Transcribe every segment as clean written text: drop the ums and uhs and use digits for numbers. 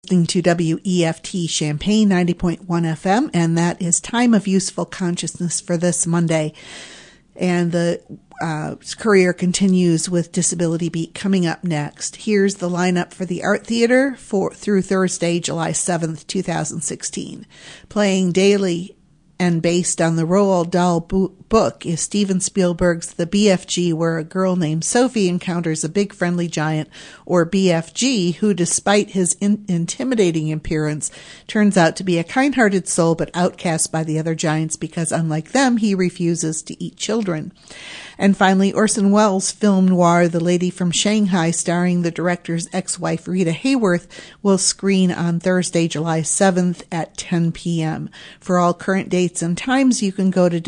listening to WEFT Champaign 90.1 FM, and that is Time of Useful Consciousness for this Monday. And the Courier continues with Disability Beat coming up next. Here's the lineup for the Art Theater through Thursday, July 7th, 2016. Playing daily and based on the Roald Dahl book is Steven Spielberg's The BFG, where a girl named Sophie encounters a big friendly giant, or BFG, who, despite his intimidating appearance, turns out to be a kind-hearted soul but outcast by the other giants because, unlike them, he refuses to eat children. And finally, Orson Welles' film noir The Lady from Shanghai, starring the director's ex-wife Rita Hayworth, will screen on Thursday, July 7th at 10 p.m. For all current dates and times, you can go to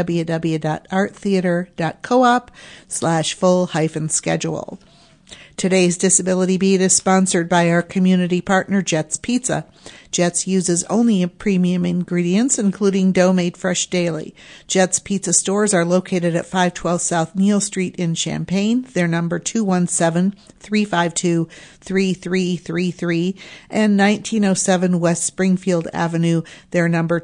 www.arttheater.coop/full-schedule. Today's Disability Beat is sponsored by our community partner, Jets Pizza. Jets uses only premium ingredients, including dough made fresh daily. Jets Pizza stores are located at 512 South Neal Street in Champaign. Their number 217-352-3333, and 1907 West Springfield Avenue. Their number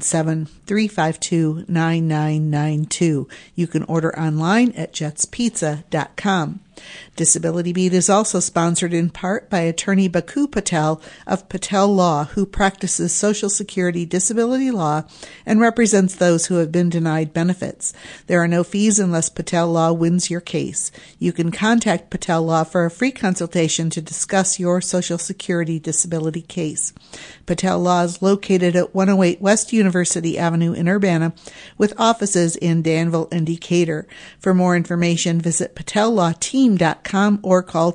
217-352-9992. You can order online at jetspizza.com. Disability Beat is also sponsored in part by attorney Baku Patel of Patel Law, who practices Social Security disability law and represents those who have been denied benefits. There are no fees unless Patel Law wins your case. You can contact Patel Law for a free consultation to discuss your Social Security disability case. Patel Law is located at 108 West University Avenue in Urbana, with offices in Danville and Decatur. For more information, visit patellawteam.com or call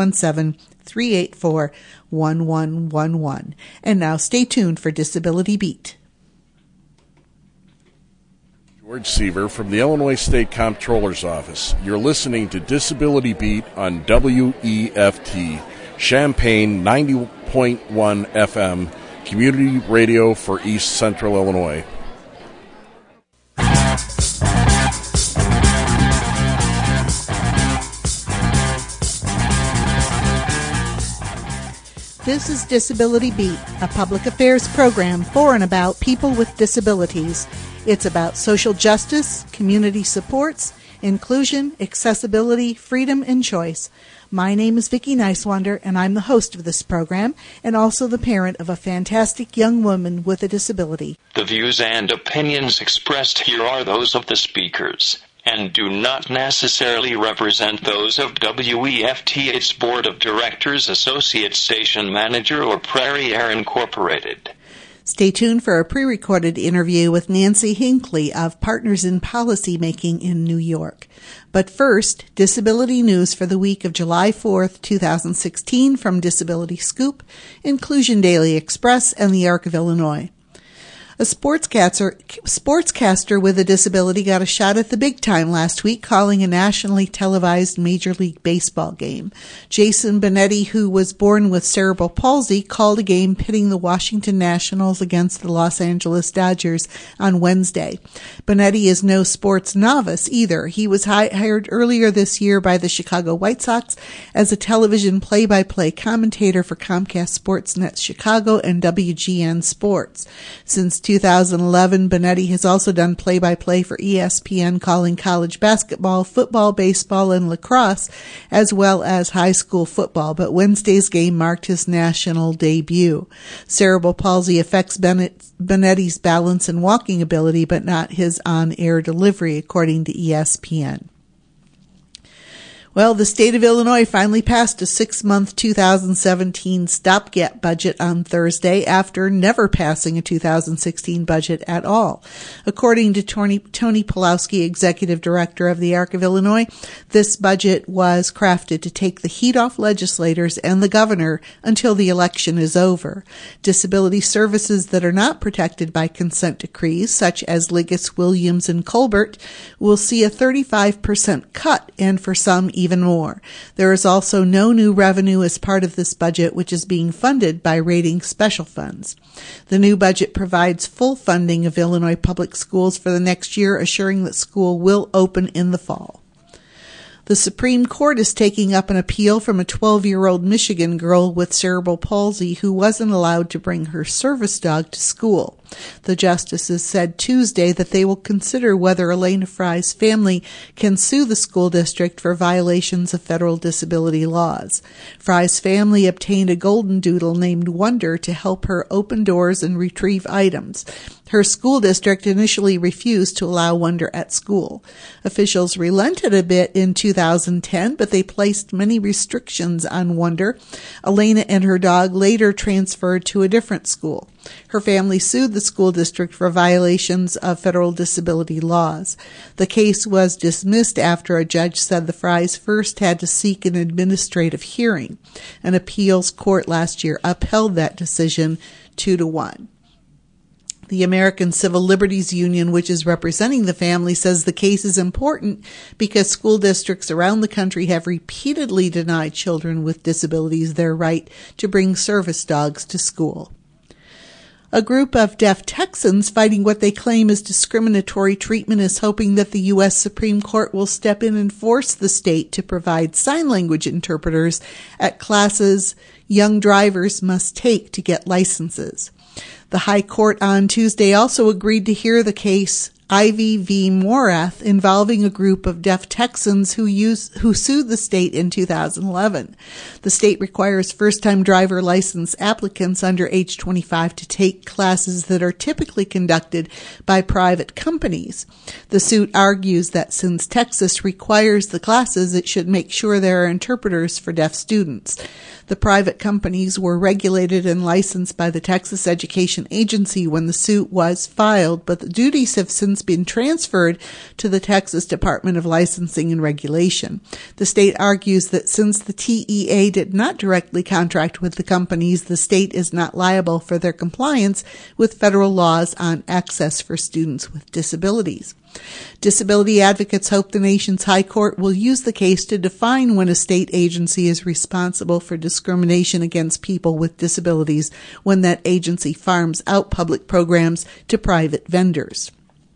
217-384-1111. And now stay tuned for Disability Beat. George Seaver from the Illinois State Comptroller's Office. You're listening to Disability Beat on WEFT, Champaign 90.1 FM, community radio for East Central Illinois. This is Disability Beat, a public affairs program for and about people with disabilities. It's about social justice, community supports, inclusion, accessibility, freedom, and choice. My name is Vicki Nicewander, and I'm the host of this program, and also the parent of a fantastic young woman with a disability. The views and opinions expressed here are those of the speakers, and do not necessarily represent those of WEFT, its Board of Directors, Associate Station Manager, or Prairie Air Incorporated. Stay tuned for a pre-recorded interview with Nancy Hinckley of Partners in Policy Making in New York. But first, disability news for the week of July 4th, 2016 from Disability Scoop, Inclusion Daily Express, and the Arc of Illinois. A sportscaster with a disability got a shot at the big time last week, calling a nationally televised Major League Baseball game. Jason Benetti, who was born with cerebral palsy, called a game pitting the Washington Nationals against the Los Angeles Dodgers on Wednesday. Benetti is no sports novice either. He was hired earlier this year by the Chicago White Sox as a television play-by-play commentator for Comcast Sportsnet Chicago and WGN Sports. Since 2011, Benetti has also done play-by-play for ESPN, calling college basketball, football, baseball, and lacrosse, as well as high school football, but Wednesday's game marked his national debut. Cerebral palsy affects Benetti's balance and walking ability, but not his on-air delivery, according to ESPN. Well, the state of Illinois finally passed a 6-month 2017 stopgap budget on Thursday after never passing a 2016 budget at all. According to Tony Pulowski, executive director of the Arc of Illinois, this budget was crafted to take the heat off legislators and the governor until the election is over. Disability services that are not protected by consent decrees, such as Liggett, Williams, and Colbert, will see a 35% cut, and for some, even more. There is also no new revenue as part of this budget, which is being funded by rating special funds. The new budget provides full funding of Illinois public schools for the next year, assuring that school will open in the fall. The Supreme Court is taking up an appeal from a 12-year-old Michigan girl with cerebral palsy who wasn't allowed to bring her service dog to school. The justices said Tuesday that they will consider whether Elena Fry's family can sue the school district for violations of federal disability laws. Fry's family obtained a golden doodle named Wonder to help her open doors and retrieve items. Her school district initially refused to allow Wonder at school. Officials relented a bit in 2010, but they placed many restrictions on Wonder. Elena and her dog later transferred to a different school. Her family sued the school district for violations of federal disability laws. The case was dismissed after a judge said the Frys first had to seek an administrative hearing. An appeals court last year upheld that decision 2-1. The American Civil Liberties Union, which is representing the family, says the case is important because school districts around the country have repeatedly denied children with disabilities their right to bring service dogs to school. A group of deaf Texans fighting what they claim is discriminatory treatment is hoping that the U.S. Supreme Court will step in and force the state to provide sign language interpreters at classes young drivers must take to get licenses. The High Court on Tuesday also agreed to hear the case Ivy v. Morath involving a group of deaf Texans who sued the state in 2011. The state requires first-time driver license applicants under age 25 to take classes that are typically conducted by private companies. The suit argues that since Texas requires the classes, it should make sure there are interpreters for deaf students. The private companies were regulated and licensed by the Texas Education Agency when the suit was filed, but the duties have since been transferred to the Texas Department of Licensing and Regulation. The state argues that since the TEA did not directly contract with the companies, the state is not liable for their compliance with federal laws on access for students with disabilities. Disability advocates hope the nation's high court will use the case to define when a state agency is responsible for discrimination against people with disabilities when that agency farms out public programs to private vendors.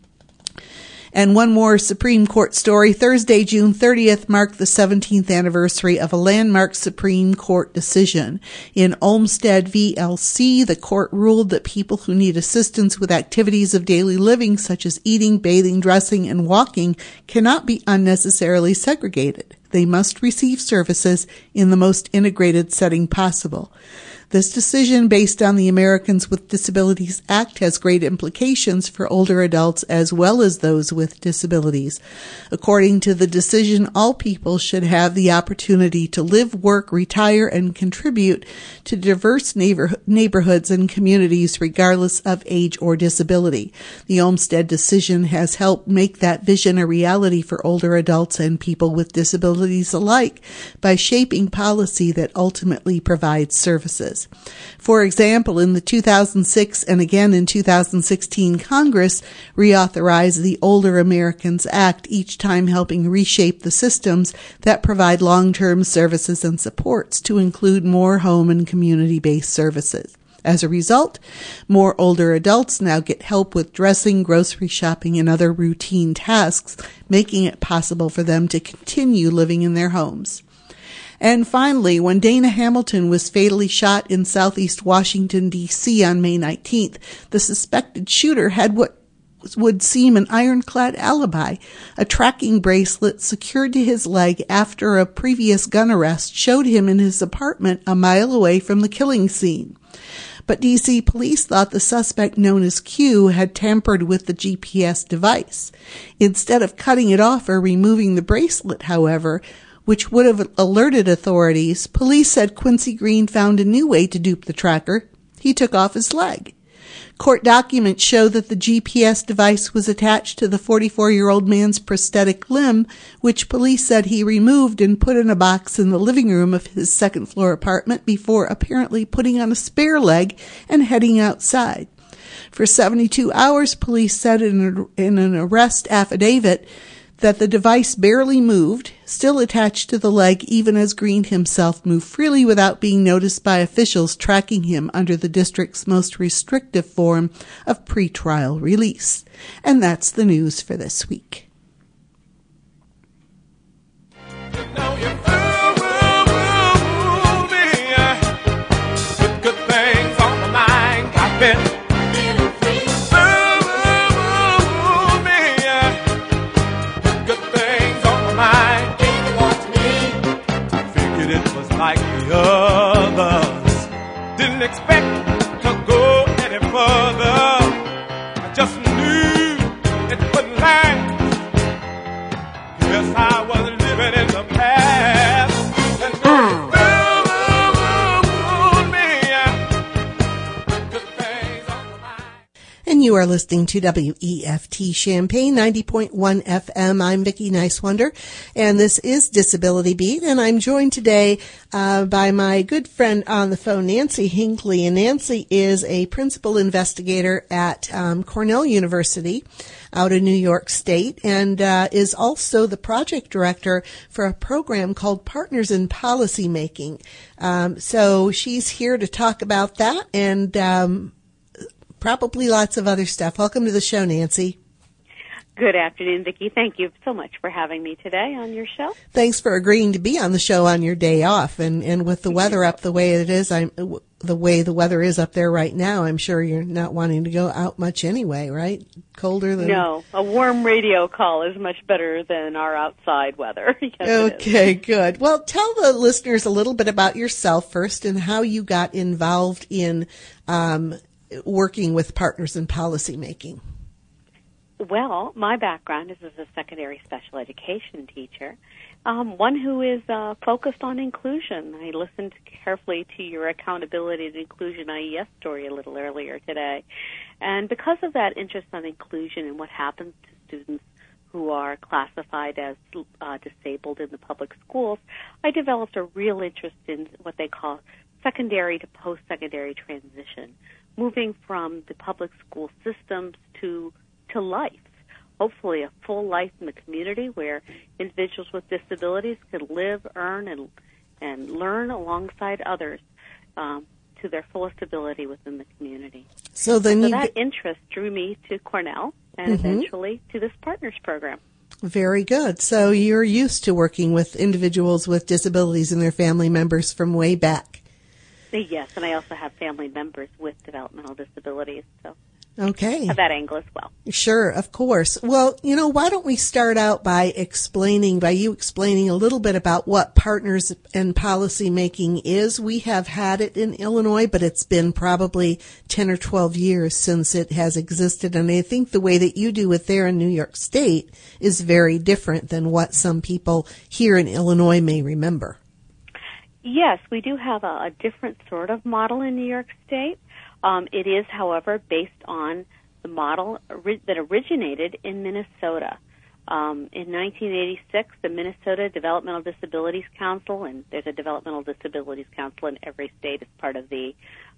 And one more Supreme Court story. Thursday, June 30th, marked the 17th anniversary of a landmark Supreme Court decision. In Olmstead v. LC, the court ruled that people who need assistance with activities of daily living, such as eating, bathing, dressing, and walking, cannot be unnecessarily segregated. They must receive services in the most integrated setting possible. This decision, based on the Americans with Disabilities Act, has great implications for older adults as well as those with disabilities. According to the decision, all people should have the opportunity to live, work, retire, and contribute to diverse neighborhoods and communities regardless of age or disability. The Olmstead decision has helped make that vision a reality for older adults and people with disabilities alike by shaping policy that ultimately provides services. For example, in the 2006 and again in 2016 Congress reauthorized the Older Americans Act, each time helping reshape the systems that provide long-term services and supports to include more home and community-based services. As a result, more older adults now get help with dressing, grocery shopping, and other routine tasks, making it possible for them to continue living in their homes. And finally, when Dana Hamilton was fatally shot in southeast Washington, D.C. on May 19th, the suspected shooter had what would seem an ironclad alibi. A tracking bracelet secured to his leg after a previous gun arrest showed him in his apartment a mile away from the killing scene. But D.C. police thought the suspect, known as Q, had tampered with the GPS device. Instead of cutting it off or removing the bracelet, however, which would have alerted authorities, police said Quincy Green found a new way to dupe the tracker. He took off his leg. Court documents show that the GPS device was attached to the 44-year-old man's prosthetic limb, which police said he removed and put in a box in the living room of his second-floor apartment before apparently putting on a spare leg and heading outside. For 72 hours, police said in an arrest affidavit that the device barely moved, still attached to the leg even as Green himself moved freely without being noticed by officials tracking him under the district's most restrictive form of pretrial release. And that's the news for this week. living. Ooh, man. Good things on my mind. I figured it was like the others. Didn't expect to go any further. I just knew it couldn't last. Guess I was living in the past. And And you are listening to WEFT Champaign 90.1 FM. I'm Vicki Nicewonder, and this is Disability Beat, and I'm joined today by my good friend on the phone, Nancy Hinckley. And Nancy is a principal investigator at Cornell University out in New York State, and is also the project director for a program called Partners in Policy Making. So she's here to talk about that and probably lots of other stuff. Welcome to the show, Nancy. Good afternoon, Vicki. Thank you so much for having me today on your show. Thanks for agreeing to be on the show on your day off. And with the weather up the way it is, the way the weather is up there right now, I'm sure you're not wanting to go out much anyway, right? Colder than... No, a warm radio call is much better than our outside weather. Yes, okay, good. Well, tell the listeners a little bit about yourself first and how you got involved in working with Partners in Policy Making. Well, my background is as a secondary special education teacher, one who is focused on inclusion. I listened carefully to your accountability and inclusion IES story a little earlier today. And because of that interest on inclusion and what happens to students who are classified as disabled in the public schools, I developed a real interest in what they call secondary to post-secondary transition, moving from the public school systems to life, hopefully a full life in the community where individuals with disabilities can live, earn, and learn alongside others to their fullest ability within the community. So that interest drew me to Cornell and eventually to this Partners program. Very good. So you're used to working with individuals with disabilities and their family members from way back. Yes, and I also have family members with developmental disabilities, so okay, have that angle as well. Sure, of course. Well, why don't we start out by you explaining a little bit about what Partners in Policy Making is. We have had it in Illinois, but it's been probably 10 or 12 years since it has existed, and I think the way that you do it there in New York State is very different than what some people here in Illinois may remember. Yes, we do have a different sort of model in New York State. It is, however, based on the model that originated in Minnesota. In 1986, the Minnesota Developmental Disabilities Council, and there's a Developmental Disabilities Council in every state as part of the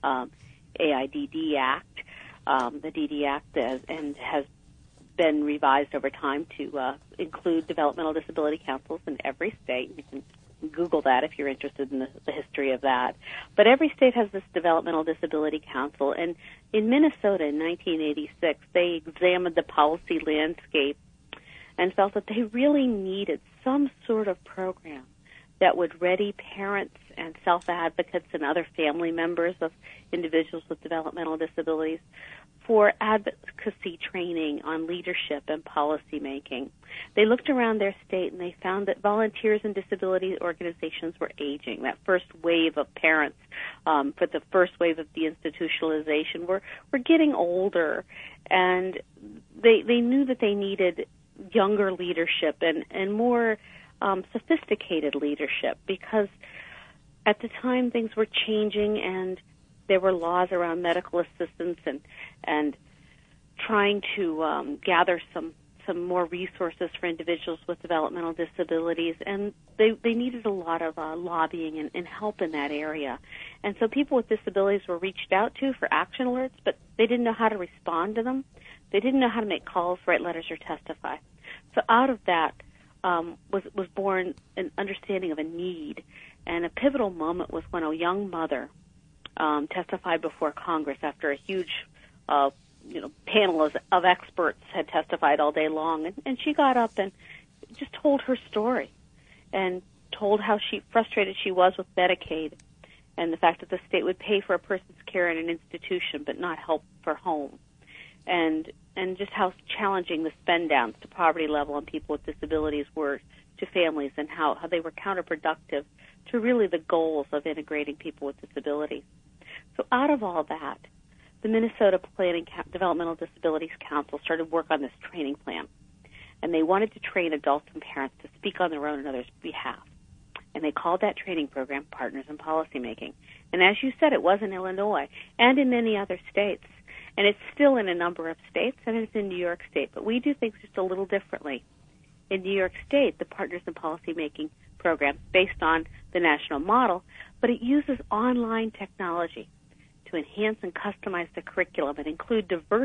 AIDD Act. The DD Act has been revised over time to include developmental disability councils in every state. You can Google that if you're interested in the history of that. But every state has this Developmental Disability Council, and in Minnesota in 1986, they examined the policy landscape and felt that they really needed some sort of program that would ready parents and self-advocates and other family members of individuals with developmental disabilities for advocacy training on leadership and policy making. They looked around their state and they found that volunteers and disability organizations were aging. That first wave of parents, for the first wave of deinstitutionalization, were getting older, and they knew that they needed younger leadership and more sophisticated leadership, because at the time things were changing and there were laws around medical assistance and trying to gather some more resources for individuals with developmental disabilities, and they needed a lot of lobbying and help in that area. And so people with disabilities were reached out to for action alerts, but they didn't know how to respond to them. They didn't know how to make calls, write letters, or testify. So out of that was born an understanding of a need, and a pivotal moment was when a young mother testified before Congress after a huge panel of experts had testified all day long, and she got up and just told her story and told how frustrated she was with Medicaid and the fact that the state would pay for a person's care in an institution but not help for home, and just how challenging the spend downs to poverty level on people with disabilities were to families, and how they were counterproductive to really the goals of integrating people with disabilities. So out of all that, the Minnesota Planning Developmental Disabilities Council started work on this training plan, and they wanted to train adults and parents to speak on their own and others' behalf. And they called that training program Partners in Policymaking. And as you said, it was in Illinois and in many other states. And it's still in a number of states, and it's in New York State. But we do things just a little differently. In New York State, the Partners in Policymaking program is based on the national model, but it uses online technology to enhance and customize the curriculum and include diverse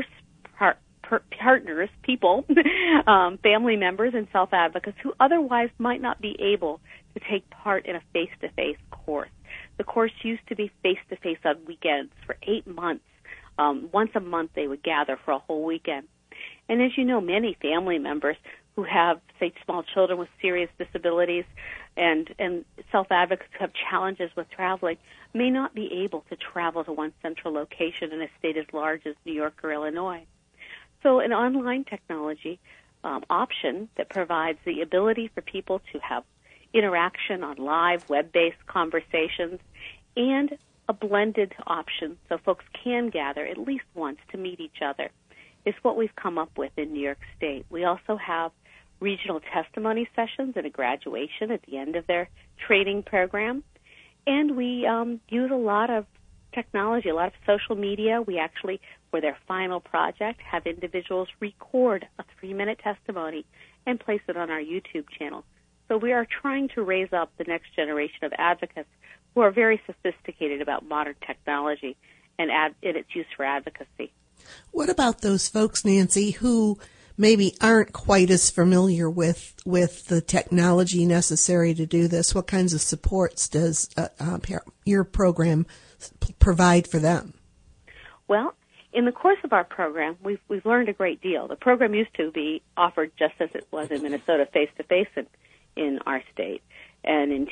partners, people, family members, and self-advocates who otherwise might not be able to take part in a face-to-face course. The course used to be face-to-face on weekends for 8 months. Once a month they would gather for a whole weekend. And as you know, many family members who have, say, small children with serious disabilities and self-advocates who have challenges with traveling may not be able to travel to one central location in a state as large as New York or Illinois. So an online technology option that provides the ability for people to have interaction on live web-based conversations and a blended option so folks can gather at least once to meet each other is what we've come up with in New York State. We also have regional testimony sessions and a graduation at the end of their training program. And we use a lot of technology, a lot of social media. We actually, for their final project, have individuals record a 3-minute testimony and place it on our YouTube channel. So we are trying to raise up the next generation of advocates who are very sophisticated about modern technology and its use for advocacy. What about those folks, Nancy, who maybe aren't quite as familiar with the technology necessary to do this? What kinds of supports does your program provide for them? Well, in the course of our program, we've learned a great deal. The program used to be offered just as it was in Minnesota, face-to-face in our state. And in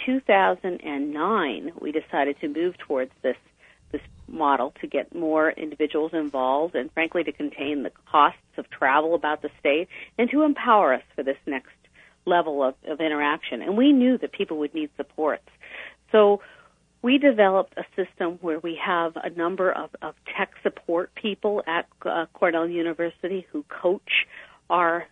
2009, we decided to move towards this model to get more individuals involved and, frankly, to contain the costs of travel about the state and to empower us for this next level of interaction. And we knew that people would need supports. So we developed a system where we have a number of tech support people at Cornell University who coach our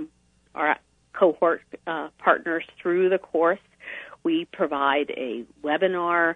cohort partners through the course. We provide a webinar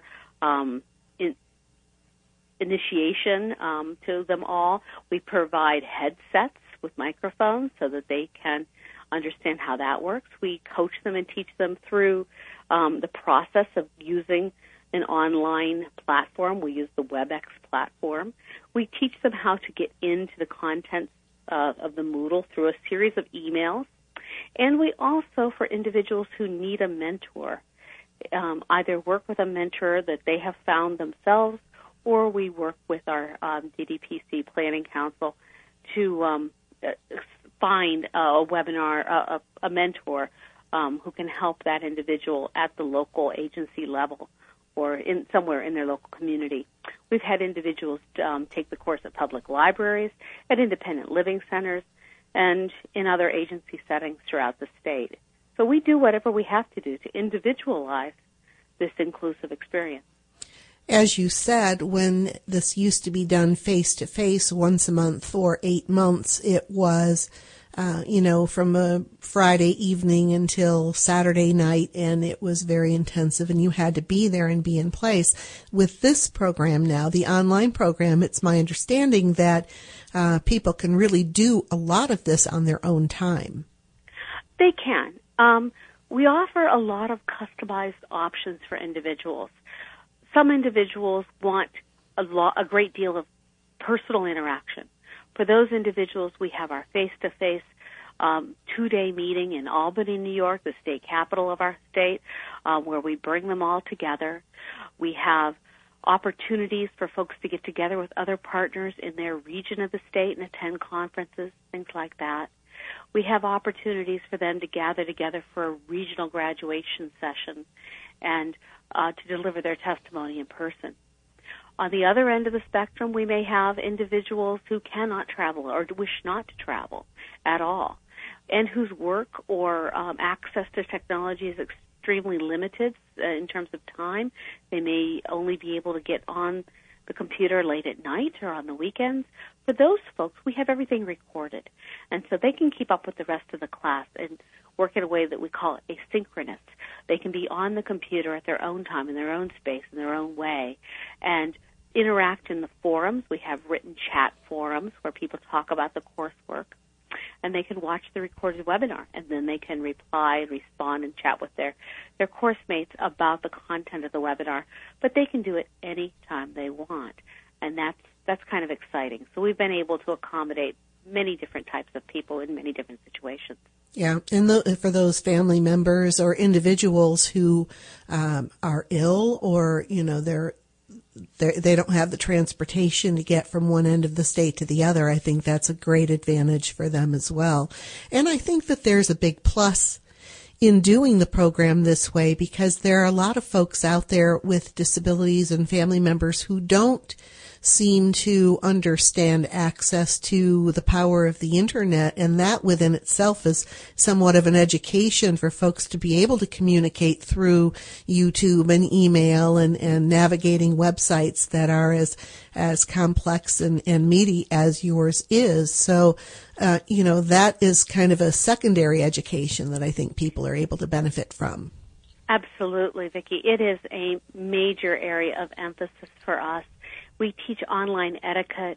initiation to them all. We provide headsets with microphones so that they can understand how that works. We coach them and teach them through the process of using an online platform. We use the WebEx platform. We teach them how to get into the content of the Moodle through a series of emails. And we also, for individuals who need a mentor, either work with a mentor that they have found themselves, or we work with our DDPC Planning Council to find a webinar, a mentor who can help that individual at the local agency level or somewhere in their local community. We've had individuals take the course at public libraries, at independent living centers, and in other agency settings throughout the state. So we do whatever we have to do to individualize this inclusive experience. As you said, when this used to be done face-to-face once a month for 8 months, it was, from a Friday evening until Saturday night, and it was very intensive, and you had to be there and be in place. With this program now, the online program, it's my understanding that people can really do a lot of this on their own time. They can. We offer a lot of customized options for individuals. Some individuals want a great deal of personal interaction. For those individuals, we have our face-to-face 2-day meeting in Albany, New York, the state capital of our state, where we bring them all together. We have opportunities for folks to get together with other partners in their region of the state and attend conferences, things like that. We have opportunities for them to gather together for a regional graduation session. and to deliver their testimony in person. On the other end of the spectrum, we may have individuals who cannot travel or wish not to travel at all, and whose work or access to technology is extremely limited in terms of time. They may only be able to get on the computer late at night or on the weekends. For those folks, we have everything recorded, and so they can keep up with the rest of the class and work in a way that we call asynchronous. They can be on the computer at their own time, in their own space, in their own way, and interact in the forums. We have written chat forums where people talk about the coursework, and they can watch the recorded webinar, and then they can reply and respond and chat with their course mates about the content of the webinar. But they can do it any time they want, and that's kind of exciting. So we've been able to accommodate many different types of people in many different situations. Yeah, and for those family members or individuals who are ill, or they don't have the transportation to get from one end of the state to the other, I think that's a great advantage for them as well. And I think that there's a big plus in doing the program this way, because there are a lot of folks out there with disabilities and family members who don't seem to understand access to the power of the internet, and that within itself is somewhat of an education for folks to be able to communicate through YouTube and email and navigating websites that are as complex and meaty as yours is. So, that is kind of a secondary education that I think people are able to benefit from. Absolutely, Vicki. It is a major area of emphasis for us. We teach online etiquette,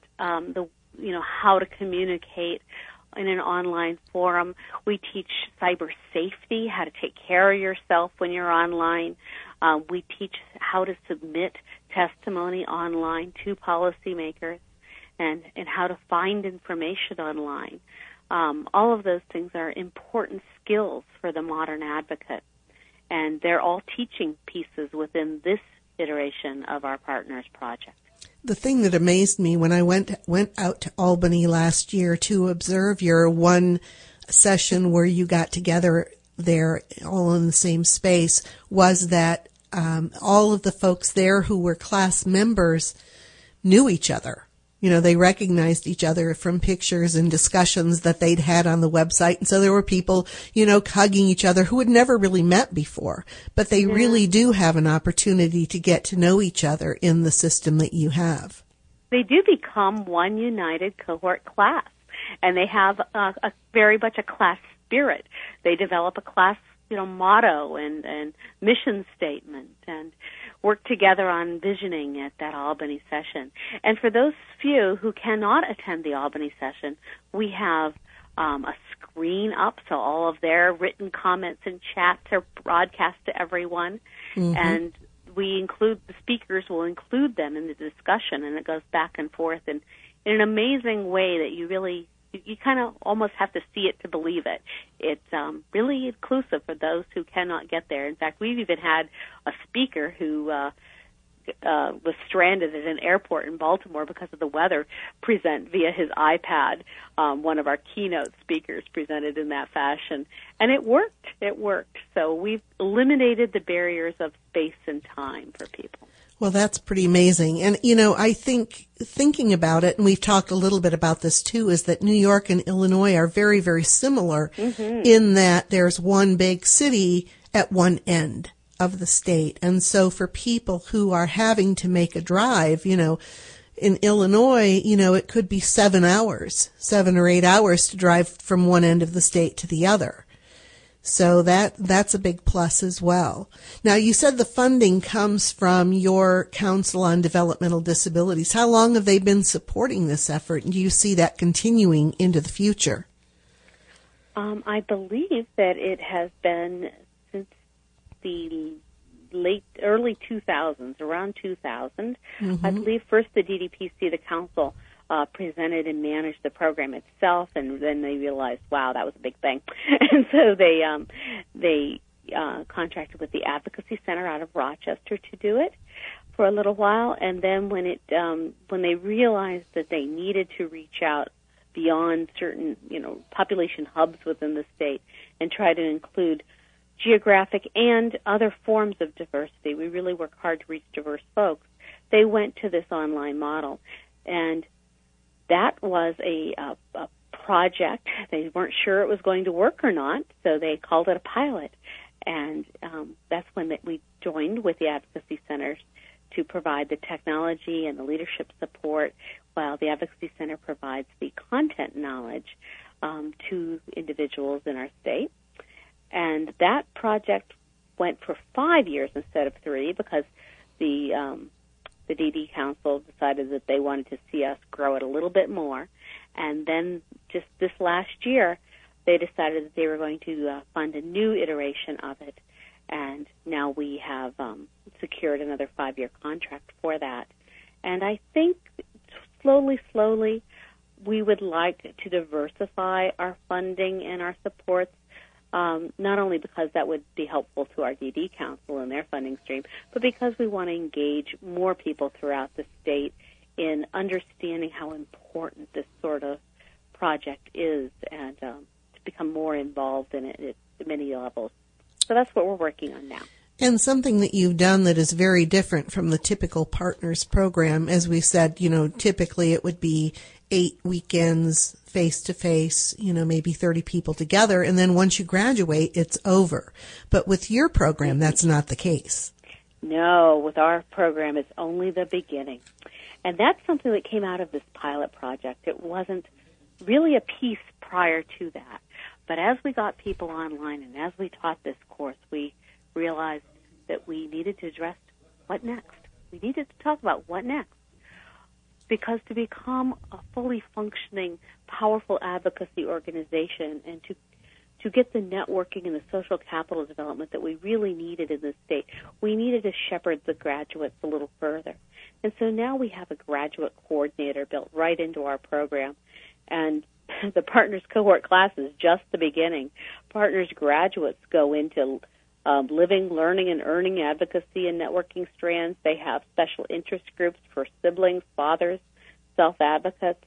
how to communicate in an online forum. We teach cyber safety, how to take care of yourself when you're online. We teach how to submit testimony online to policymakers and how to find information online. All of those things are important skills for the modern advocate, and they're all teaching pieces within this iteration of our Partners Project. The thing that amazed me when I went out to Albany last year to observe your one session where you got together there all in the same space was that all of the folks there who were class members knew each other. They recognized each other from pictures and discussions that they'd had on the website. And so there were people, hugging each other who had never really met before. But they really do have an opportunity to get to know each other in the system that you have. They do become one united cohort class, and they have a very much a class spirit. They develop a class, motto and mission statement, and work together on visioning at that Albany session. And for those few who cannot attend the Albany session, we have a screen up, so all of their written comments and chats are broadcast to everyone. Mm-hmm. And the speakers will include them in the discussion, and it goes back and forth in an amazing way that you kind of almost have to see it to believe it. It's really inclusive for those who cannot get there. In fact, we've even had a speaker who was stranded at an airport in Baltimore because of the weather present via his iPad. One of our keynote speakers presented in that fashion, and it worked. It worked. So we've eliminated the barriers of space and time for people. Well, that's pretty amazing. And, I think thinking about it, and we've talked a little bit about this too, is that New York and Illinois are very, very similar in that there's one big city at one end of the state. And so for people who are having to make a drive, in Illinois, it could be 7 or 8 hours to drive from one end of the state to the other. So that's a big plus as well. Now, you said the funding comes from your Council on Developmental Disabilities. How long have they been supporting this effort, and do you see that continuing into the future? I believe that it has been since the early 2000s, around 2000. Mm-hmm. I believe first the DDPC, the Council, presented and managed the program itself, and then they realized, wow, that was a big thing. And so they contracted with the Advocacy Center out of Rochester to do it for a little while, and then when they realized that they needed to reach out beyond certain, population hubs within the state and try to include geographic and other forms of diversity. We really work hard to reach diverse folks. They went to this online model, and that was a project. They weren't sure it was going to work or not, so they called it a pilot. And that's when we joined with the Advocacy Centers to provide the technology and the leadership support, while the Advocacy Center provides the content knowledge to individuals in our state. And that project went for 5 years instead of 3 because the DD Council decided that they wanted to see us grow it a little bit more. And then just this last year, they decided that they were going to fund a new iteration of it. And now we have secured another 5-year contract for that. And I think slowly, we would like to diversify our funding and our supports, not only because that would be helpful to our DD Council and their funding stream, but because we want to engage more people throughout the state in understanding how important this sort of project is, and to become more involved in it at many levels. So that's what we're working on now. And something that you've done that is very different from the typical Partners program, as we said, typically it would be 8 weekends face-to-face, maybe 30 people together, and then once you graduate, it's over. But with your program, that's not the case. No, with our program, it's only the beginning. And that's something that came out of this pilot project. It wasn't really a piece prior to that. But as we got people online and as we taught this course, we realized that we needed to address what next. We needed to talk about what next. Because to become a fully functioning, powerful advocacy organization and to get the networking and the social capital development that we really needed in this state, we needed to shepherd the graduates a little further. And so now we have a graduate coordinator built right into our program. And the Partners cohort class is just the beginning. Partners graduates go into living, learning, and earning advocacy and networking strands. They have special interest groups for siblings, fathers, self-advocates.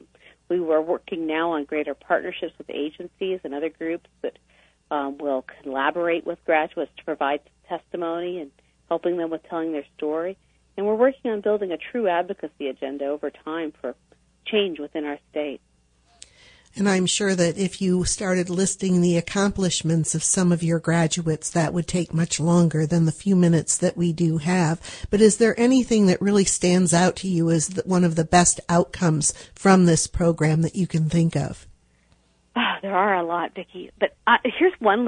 We were working now on greater partnerships with agencies and other groups that will collaborate with graduates to provide testimony and helping them with telling their story. And we're working on building a true advocacy agenda over time for change within our state. And I'm sure that if you started listing the accomplishments of some of your graduates, that would take much longer than the few minutes that we do have. But is there anything that really stands out to you as one of the best outcomes from this program that you can think of? There are a lot, Vicki. But here's one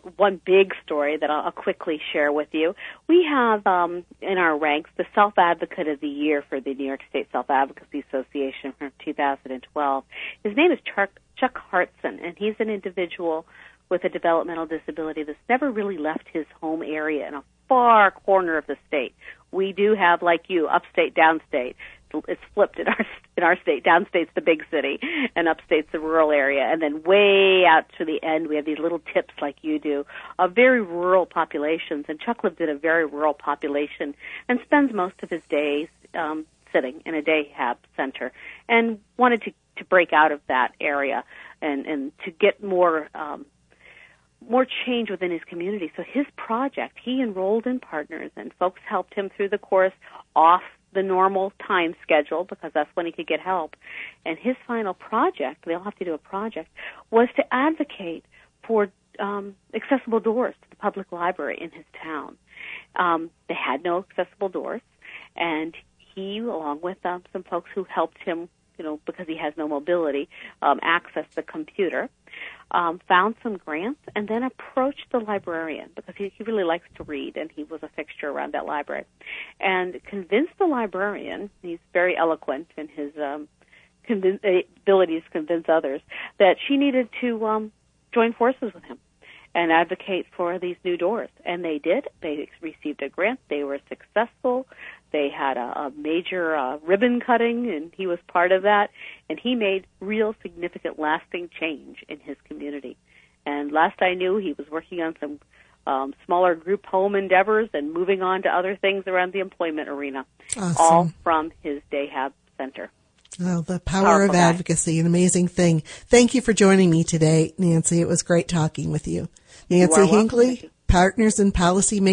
big story that I'll quickly share with you. We have in our ranks the Self-Advocate of the Year for the New York State Self-Advocacy Association from 2012. His name is Chuck Hartson, and he's an individual with a developmental disability that's never really left his home area in a far corner of the state. We do have, like you, upstate, downstate. It's flipped in our state. Downstate's the big city, and upstate's the rural area. And then way out to the end, we have these little tips like you do of very rural populations. And Chuck lived in a very rural population and spends most of his days sitting in a day hab center, and wanted to break out of that area and to get more change within his community. So his project, he enrolled in Partners, and folks helped him through the course off the normal time schedule because that's when he could get help. And his final project, they all have to do a project, was to advocate for accessible doors to the public library in his town. They had no accessible doors, and he, along with some folks who helped him, because he has no mobility, access the computer, found some grants, and then approached the librarian because he really likes to read, and he was a fixture around that library, and convinced the librarian, he's very eloquent in his abilities to convince others, that she needed to join forces with him and advocate for these new doors. And they did. They received a grant. They were successful. They had a major ribbon cutting, and he was part of that. And he made real significant, lasting change in his community. And last I knew, he was working on some smaller group home endeavors and moving on to other things around the employment arena, Awesome. All from his Dayhab Center. Well, the power of advocacy, an amazing thing. Thank you for joining me today, Nancy. It was great talking with you. Nancy You are welcome. Hinckley, Partners in Policy